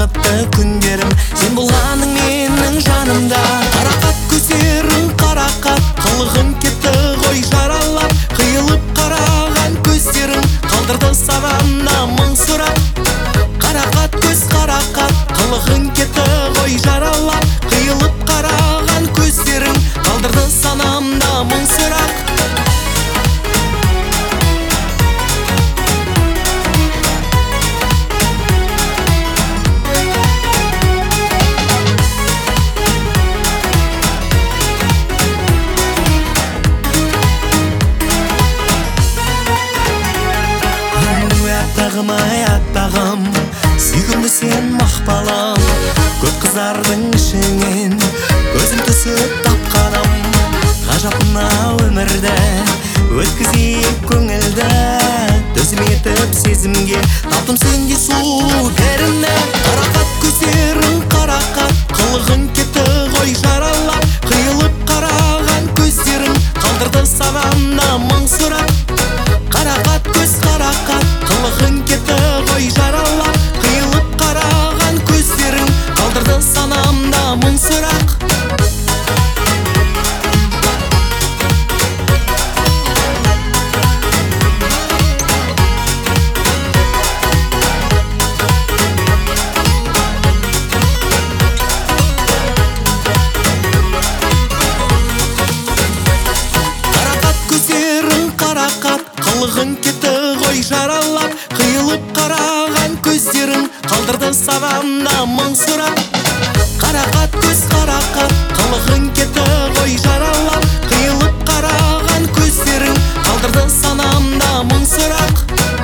бақытты күндерім. Сен болғаның менің жанымда. Қарақат көздерің қарақат, қылығың кетті ғой жаралап. Қиылып қараған көздерің қалдырды санамда мың сұрақ. Қарақат көз қарақат, қылығың кетті ғой жаралап. Қиылып қараған көздерің қалдырды санамда мың сұрақ. Аттағым ай аттағым, сүйкімді сен мақпалым. Көп қыздардың ішінен көзім түсіп тапқаным. Ғажап мынау өмірді өткізейік көңілді. Төзім етіп сезімге таптым сенде сұлу перімді. Қарақат көздерің қарақат, қылығың кетті ғой жаралап. Қиылып қараған көздерің қалдырды санамда мың сұрақ. Қарақат көз қарақат, қылығың кетті ғой жаралап. Қиылып қараған көздерің қалдырды санамда мың сұрақ. Қарақат көздерің қарақат, қылығың кетті ғой жаралап. Қиылып қараған көздерің қалдырды санамда мың сұрақ. Қарақат көз қарақат, қылығың кетті ғой жаралап. Қиылып қараған көздерің қалдырды санамда мың сұрақ.